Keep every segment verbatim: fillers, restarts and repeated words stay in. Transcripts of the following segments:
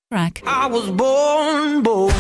Rack. I was born bold.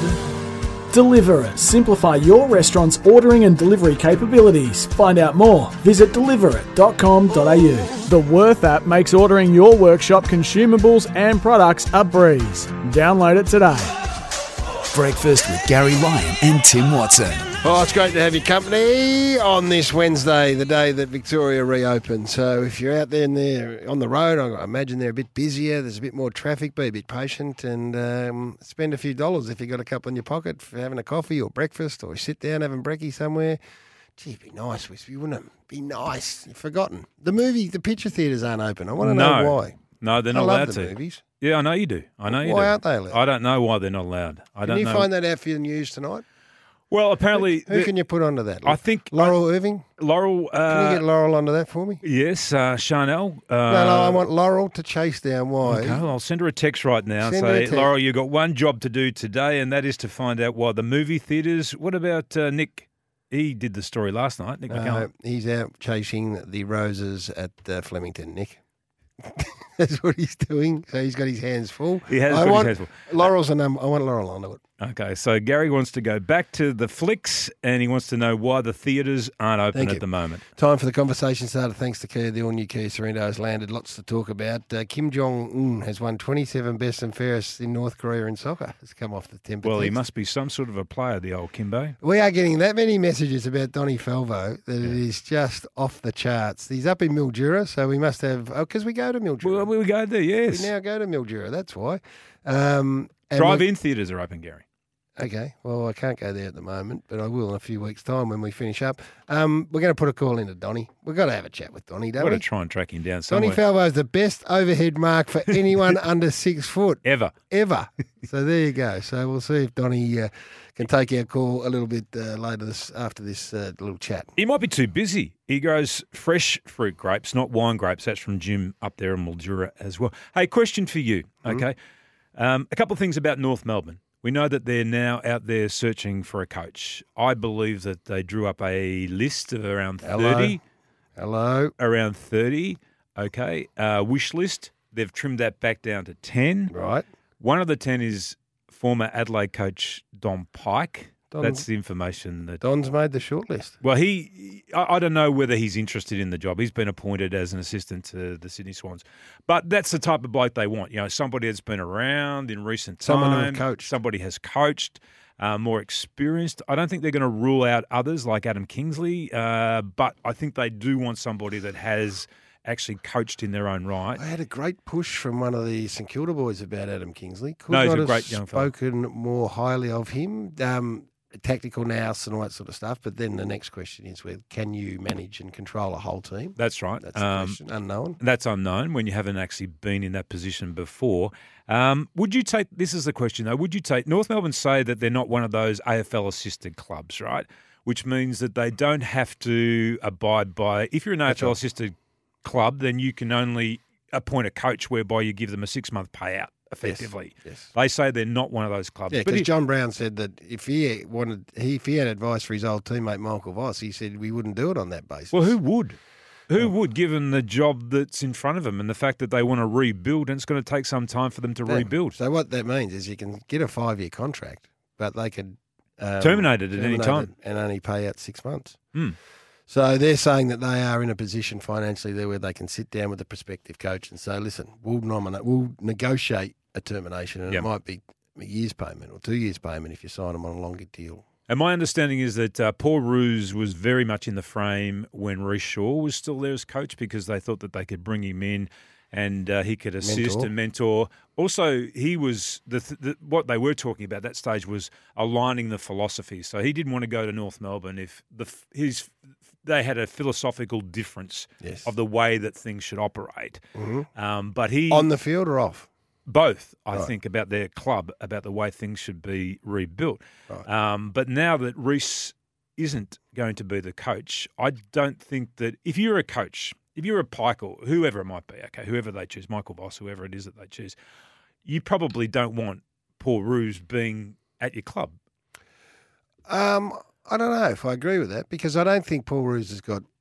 Deliverr. Simplify your restaurant's ordering and delivery capabilities. Find out more. Visit deliver it dot com dot a u. The Worth app makes ordering your workshop consumables and products a breeze. Download it today. Breakfast with Gary Ryan and Tim Watson. Oh, it's great to have your company on this Wednesday, the day that Victoria reopened. So if you're out there and they're on the road, I imagine they're a bit busier, there's a bit more traffic, be a bit patient and um, spend a few dollars if you've got a couple in your pocket for having a coffee or breakfast or sit down having brekkie somewhere. Gee, it'd be nice, wouldn't it? Be nice. You've forgotten. The movie, the picture theatres aren't open. I want to No. know why. No, they're not I allowed love the to. movies. Yeah, I know you do. I know you do. Why aren't they allowed? I don't know why they're not allowed. I Can don't you know. find that out for your news tonight? Well, apparently, Who the- can you put onto that? I think Laurel Irving? Laurel. Uh, Can you get Laurel onto that for me? yes, uh, Chanel. Uh, No, no, I want Laurel to chase down why. Okay, well, I'll send her a text right now and Send her a say, text. Laurel, you've got one job to do today, and that is to find out why the movie theatres. What about uh, Nick? He did the story last night. Nick Uh, McCallum. he's out chasing the roses at uh, Flemington, Nick. That's what he's doing. So he's got his hands full. He has I got want his hands full. Laurel's a number. I want Laurel onto it. Okay, so Gary wants to go back to the flicks, and he wants to know why the theatres aren't open Thank at you. the moment. Time for the conversation starter. Thanks to Kia, the all-new Kia Sorento has landed. Lots to talk about. Uh, Kim Jong-un has won twenty-seven best and fairest in North Korea in soccer. Has come off the temper Well, he text. must be some sort of a player, the old Kimbo. We are getting that many messages about Donny Falvo that it is just off the charts. He's up in Mildura, so we must have, oh, because we go to Mildura. Well, we go there, yes. We now go to Mildura, that's why. Um, and we- Drive-in theatres are open, Gary. Okay, well, I can't go there at the moment, but I will in a few weeks' time when we finish up. Um, we're going to put a call into Donny. We've got to have a chat with Donny, don't Got we? to try and track him down Donny somewhere. Falvo is the best overhead mark for anyone under six foot Ever. ever. So there you go. So we'll see if Donny uh, can take our call a little bit uh, later this after this uh, little chat. He might be too busy. He grows fresh fruit grapes, not wine grapes. That's from Jim up there in Mildura as well. Hey, question for you, okay? Um, a couple of things about North Melbourne. We know that they're now out there searching for a coach. I believe that they drew up a list of around thirty. Hello. Around thirty, okay. Uh, wish list. They've trimmed that back down to ten. Right. One of the ten is former Adelaide coach Don Pike. Don- That's the information that... Don's made the shortlist. Well, he, I, I don't know whether he's interested in the job. He's been appointed as an assistant to the Sydney Swans. But that's the type of bloke they want. You know, somebody that's been around in recent time. Someone who has coached. Somebody has coached, uh, more experienced. I don't think they're going to rule out others like Adam Kingsley, uh, but I think they do want somebody that has actually coached in their own right. I had a great push from one of the St Kilda boys about Adam Kingsley. Could No, he's not a have great young fella. spoken more highly of him. Um, tactical nous and all that sort of stuff. But then the next question is, where can you manage and control a whole team? That's right. That's the Um, question. Unknown. That's unknown when you haven't actually been in that position before. Um, would you take, this is the question though, would you take, North Melbourne say that they're not one of those A F L assisted clubs, right? Which means that they don't have to abide by, if you're an A F L assisted club, then you can only appoint a coach whereby you give them a six month payout effectively. Yes. They say they're not one of those clubs. Yeah, but because if- John Brown said that if he wanted, he, if he had advice for his old teammate Michael Voss, he said we wouldn't do it on that basis. well, who would? Who would, given the job that's in front of them and the fact that they want to rebuild, and it's going to take some time for them to Yeah. rebuild? So what that means is you can get a five-year contract, but they could um, Terminate it at any terminate time. it and only pay out six months. Hmm. So they're saying that they are in a position financially there where they can sit down with the prospective coach and say, "Listen, we'll nominate, we'll negotiate a termination, and Yep. it might be a year's payment or two years' payment if you sign them on a longer deal." And my understanding is that uh, Paul Roos was very much in the frame when Reece Shaw was still there as coach, because they thought that they could bring him in and uh, he could assist Mentor. and mentor. Also, he was the, th- the what they were talking about at that stage was aligning the philosophy. So he didn't want to go to North Melbourne if the f- his they had a philosophical difference Yes. of the way that things should operate. Um, but he On the field or off? both, I Right. think, about their club, about the way things should be rebuilt. Right. Um, but now that Reece isn't going to be the coach, I don't think that if you're a coach, if you're a Pike or whoever it might be, okay, whoever they choose, Michael Voss, whoever it is that they choose, you probably don't want Paul Roos being at your club. Um, I don't know if I agree with that, because I don't think Paul Roos has got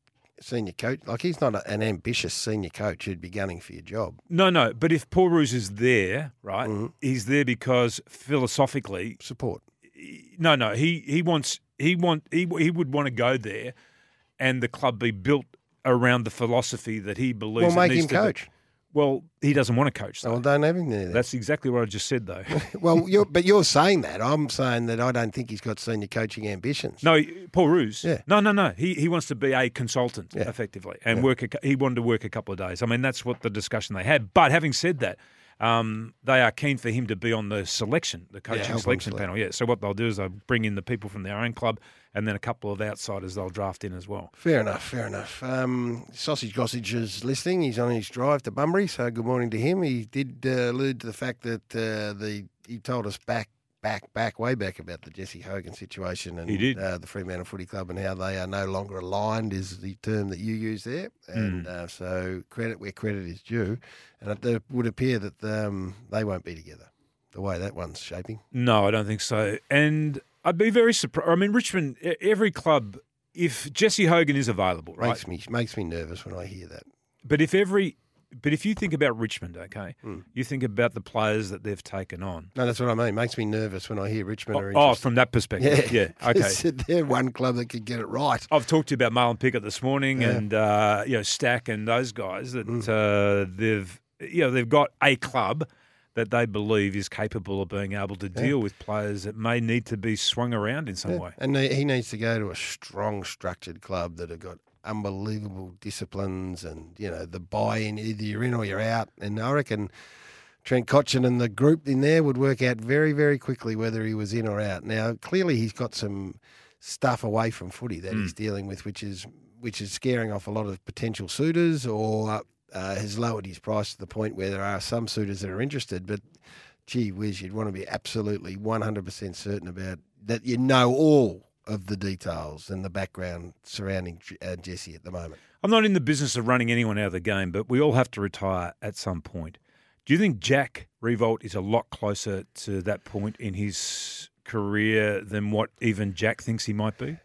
senior coach. Like, he's not a, an ambitious senior coach who'd be gunning for your job. No, no. But if Paul Roos is there, right, Mm-hmm. he's there because philosophically, Support. no, no. He he wants he want he he would want to go there, and the club be built around the philosophy that he believes. Well, it make needs him to be. coach. Well, he doesn't want to coach. Though. Oh, well, don't have him there. Then. That's exactly what I just said, though. Well, you're, but you're saying that. I'm saying that I don't think he's got senior coaching ambitions. No, Paul Roos. Yeah. No, no, no. He he wants to be a consultant, Yeah. effectively, and Yeah. work. A, he wanted to work a couple of days. I mean, that's what the discussion they had. But having said that, um, they are keen for him to be on the selection, the coaching help him selection select. panel. Yeah. So what they'll do is they'll bring in the people from their own club, and then a couple of outsiders they'll draft in as well. Fair enough, fair enough. Um, Sausage Gossage is listening. He's on his drive to Bunbury, so good morning to him. He did uh, allude to the fact that uh, the he told us back, back, back, way back about the Jesse Hogan situation and He did. Uh, the Fremantle Footy Club and how they are no longer aligned is the term that you use there. And Mm. uh, so credit where credit is due. And it uh, would appear that um, they won't be together, the way that one's shaping. No, I don't think so. And I'd be very surprised. I mean, Richmond, e- every club, if Jesse Hogan is available, right? Makes me makes me nervous when I hear that. But if every, but if you think about Richmond, okay, Mm. you think about the players that they've taken on. No, that's what I mean. Makes me nervous when I hear Richmond are Oh, oh, interested. from that perspective, yeah, okay. It's- They're one club that could get it right. I've talked to you about Marlon Pickett this morning, Yeah. and uh, you know Stack and those guys that Mm. uh, they've, you know, they've got a club that they believe is capable of being able to deal with players that may need to be swung around in some Yeah. way. And he he needs to go to a strong, structured club that have got unbelievable disciplines and, you know, the buy-in. Either you're in or you're out. And I reckon Trent Cotchin and the group in there would work out very, very quickly whether he was in or out. Now, clearly he's got some stuff away from footy that he's dealing with, which is which is scaring off a lot of potential suitors, or uh, has lowered his price to the point where there are some suitors that are interested. But, gee whiz, you'd want to be absolutely one hundred percent certain about that you know all of the details and the background surrounding uh, Jesse at the moment. I'm not in the business of running anyone out of the game, but we all have to retire at some point. Do you think Jack Revolt is a lot closer to that point in his career than what even Jack thinks he might be?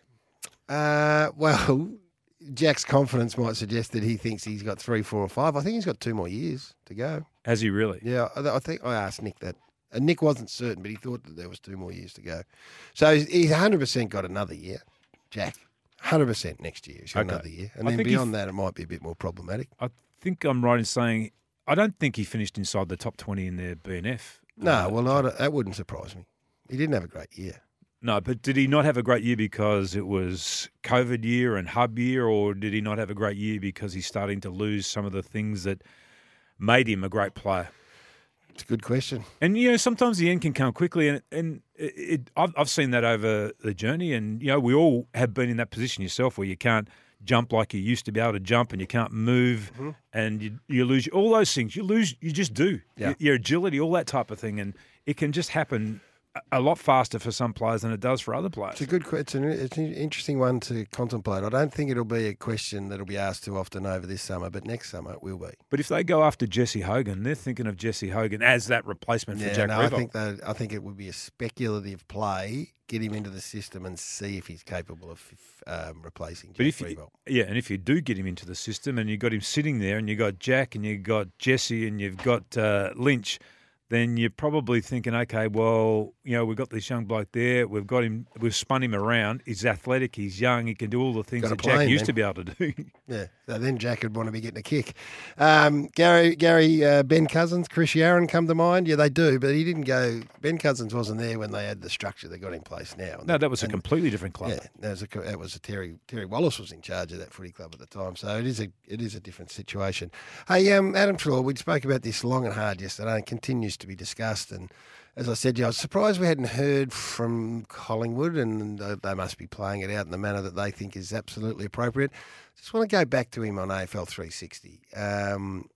Uh, well, Jack's confidence might suggest that he thinks he's got three, four, or five. I think he's got two more years to go. Has he really? Yeah, I, I think I asked Nick that. And Nick wasn't certain, but he thought that there was two more years to go. So he's- he's one hundred percent got another year, Jack. one hundred percent next year. He's got Okay. another year. And I then think beyond if- that, it might be a bit more problematic. I think I'm right in saying I don't think he finished inside the top twenty in their B N F. No, Uh, well, I don't- that wouldn't surprise me. He didn't have a great year. No, but did he not have a great year because it was COVID year and hub year, or did he not have a great year because he's starting to lose some of the things that made him a great player? It's a good question. And you know, sometimes the end can come quickly, and and it, it, I've I've seen that over the journey, and you know, we all have been in that position yourself where you can't jump like you used to be able to jump, and you can't move, Mm-hmm. and you you lose all those things. You lose, you just do. Yeah. Your, your agility, all that type of thing, and it can just happen a- a lot faster for some players than it does for other players. It's a good question. It's an, it's an interesting one to contemplate. I don't think it'll be a question that'll be asked too often over this summer, but next summer it will be. But if they go after Jesse Hogan, they're thinking of Jesse Hogan as that replacement for Yeah, Jack no, I Revolt. think that I think it would be a speculative play. Get him into the system and see if he's capable of um, replacing Jack But if you, Revolt. yeah, and if you do get him into the system, and you got him sitting there, and you got Jack, and you got Jesse, and you've got uh, Lynch, then you're probably thinking, okay, well, you know, we've got this young bloke there. We've got him. We've spun him around. He's athletic. He's young. He can do all the things Gotta that play Jack him, used then. to be able to do. Yeah, so then Jack would want to be getting a kick. Um, Gary, Gary, uh, Ben Cousins, Chris Yaron come to mind. Yeah, they do, but he didn't go. Ben Cousins wasn't there when they had the structure they got in place now. no, that was a And- completely different club. Yeah, that was a, that was a Terry Terry Wallace was in charge of that footy club at the time, so it is a it is a different situation. Hey, um, Adam Trelaw, we spoke about this long and hard yesterday, and it continues to be discussed. And as I said, yeah, I was surprised we hadn't heard from Collingwood, and uh, they must be playing it out in the manner that they think is absolutely appropriate. Just want to go back to him on A F L three sixty, um,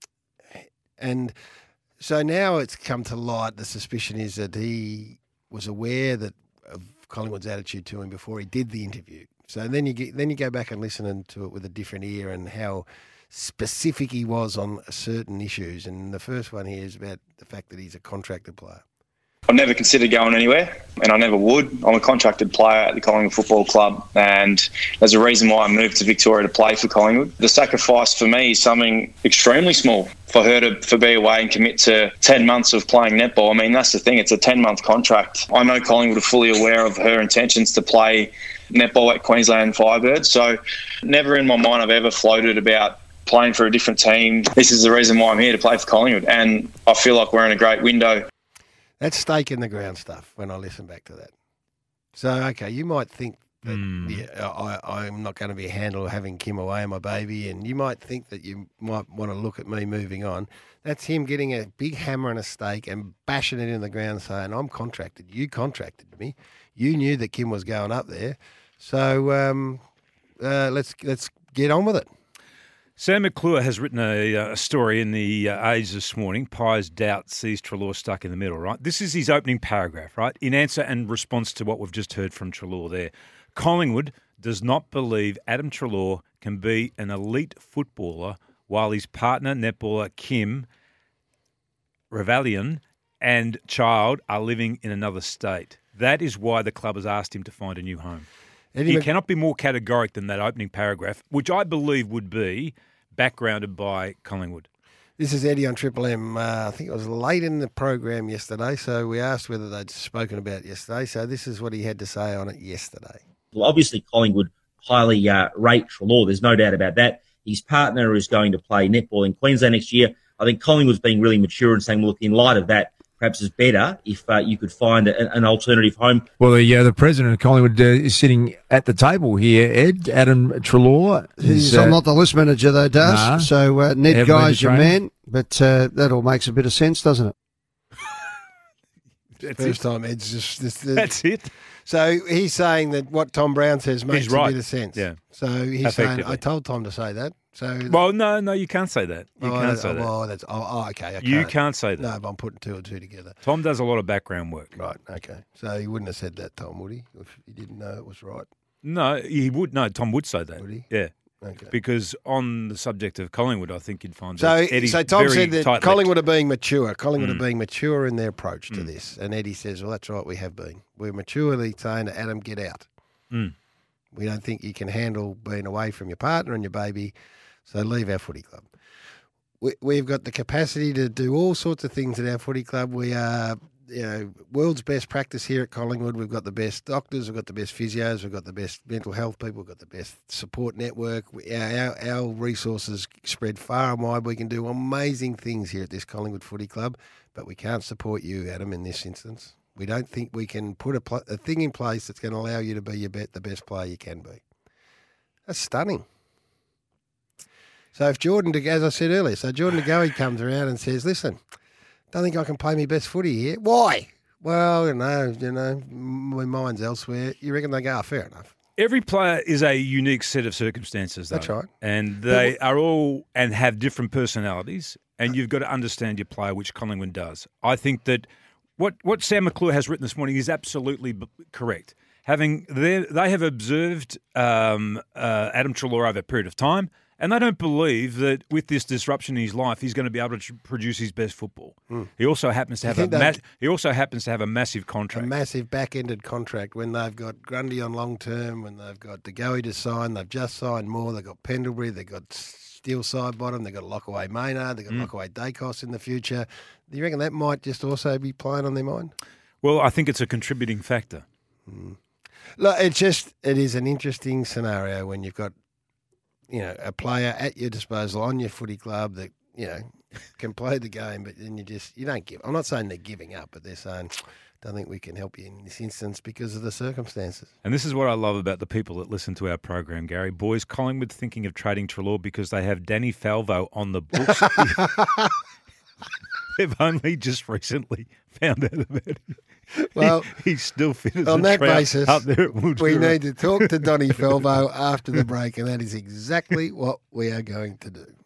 and so now it's come to light. The suspicion is that he was aware that of Collingwood's attitude to him before he did the interview. So then you get, then you go back and listen to it with a different ear and how specific he was on certain issues. And the first one here is about the fact that he's a contracted player. I never considered going anywhere, and I never would. I'm a contracted player at the Collingwood Football Club, and there's a reason why I moved to Victoria to play for Collingwood. The sacrifice for me is something extremely small. For her to for be away and commit to ten months of playing netball, I mean, that's the thing. It's a ten-month contract. I know Collingwood are fully aware of her intentions to play netball at Queensland Firebirds, so never in my mind I've ever floated about playing for a different team. This is the reason why I'm here, to play for Collingwood, and I feel like we're in a great window. That's stake in the ground stuff when I listen back to that. So, okay, you might think that Mm. yeah, I, I'm not going to be a handle of having Kim away, my baby, and you might think that you might want to look at me moving on. That's him getting a big hammer and a stake and bashing it in the ground saying, I'm contracted. You contracted me. You knew that Kim was going up there. So um, uh, let's let's get on with it. Sam McClure has written a, a story in the uh, Age this morning. Pye's doubt sees Treloar stuck in the middle, right? This is his opening paragraph, right? In answer and response to what we've just heard from Treloar there. Collingwood does not believe Adam Treloar can be an elite footballer while his partner, netballer Kim Ravalian, and child are living in another state. That is why the club has asked him to find a new home. Eddie He Mc- cannot be more categoric than that opening paragraph, which I believe would be backgrounded by Collingwood. This is Eddie on Triple M. Uh, I think it was late in the program yesterday, so we asked whether they'd spoken about it yesterday. So this is what he had to say on it yesterday. Well, obviously, Collingwood highly uh, rate Treloar. There's no doubt about that. His partner is going to play netball in Queensland next year. I think Collingwood's being really mature and saying, well, look, in light of that, perhaps it's better if uh, you could find a, an alternative home. Well, the, uh, the president of Collingwood uh, is sitting at the table here, Ed. Adam Treloar. He's, is, uh, I'm not the list manager, though, Das. nah. So uh, Ned Haven't been Guy's to your training. man, but uh, that all makes a bit of sense, doesn't it? That's First it. time Ed's just... This, the, That's it. So he's saying that what Tom Brown says makes He's right. a bit of sense. Yeah. So he's saying, Effectively. I told Tom to say that. So Well, no, no, you can't say that. You oh, can't that- say that. Well, that's, oh, oh, okay. I You can't. can't say that. No, but I'm putting two and two together. Tom does a lot of background work. Right, okay. So he wouldn't have said that, Tom, would he? If he didn't know it was right, No, he would. No, Tom would say that. would he? Yeah. Okay. Because on the subject of Collingwood, I think you'd find So, that Eddie's so Tom very said that tight-lipped. Collingwood are being mature. Collingwood Mm. are being mature in their approach to Mm. this. And Eddie says, well, that's right, we have been. We're maturely saying to Adam, get out. Mm. We don't think you can handle being away from your partner and your baby, so leave our footy club. We, we've got the capacity to do all sorts of things at our footy club. We are, you know, world's best practice here at Collingwood. We've got the best doctors, we've got the best physios, we've got the best mental health people, we've got the best support network. We, our, our, our resources spread far and wide. We can do amazing things here at this Collingwood Footy Club, but we can't support you, Adam, in this instance. We don't think we can put a, pl- a thing in place that's going to allow you to be your bet, the best player you can be. That's stunning. So if Jordan, De- as I said earlier, so Jordan De Goey comes around and says, listen, don't think I can play my best footy here. Why? Well, you know, you know, my mind's elsewhere. You reckon they go, oh, fair enough. Every player is a unique set of circumstances, though. That's right. And they are all and have different personalities, and you've got to understand your player, which Collingwood does. I think that what, what Sam McClure has written this morning is absolutely b- correct. Having they they have observed um, uh, Adam Treloar over a period of time, and they don't believe that with this disruption in his life, he's going to be able to tr- produce his best football. Mm. He also happens to You have a think that- ma- he also happens to have a massive A contract. massive back-ended contract when they've got Grundy on long-term, when they've got De Goey to sign, they've just signed more, they've got Pendlebury, they've got Steel side bottom, they've got Lockaway Maynard, they've got Mm. Lockaway Dacos in the future. Do you reckon that might just also be playing on their mind? Well, I think it's a contributing factor. Mm. Look, it's just, it is an interesting scenario when you've got, you know, a player at your disposal on your footy club that, you know, can play the game, but then you just, you don't give. I'm not saying they're giving up, but they're saying, don't think we can help you in this instance because of the circumstances. And this is what I love about the people that listen to our program, Gary. Boys, Collingwood thinking of trading Treloar because they have Danny Falvo on the books. They've only just recently found out about him. Well, he, he's still fit as on a that trout basis, up there at we Woodsboro. need to talk to Donny Falvo after the break, and that is exactly what we are going to do.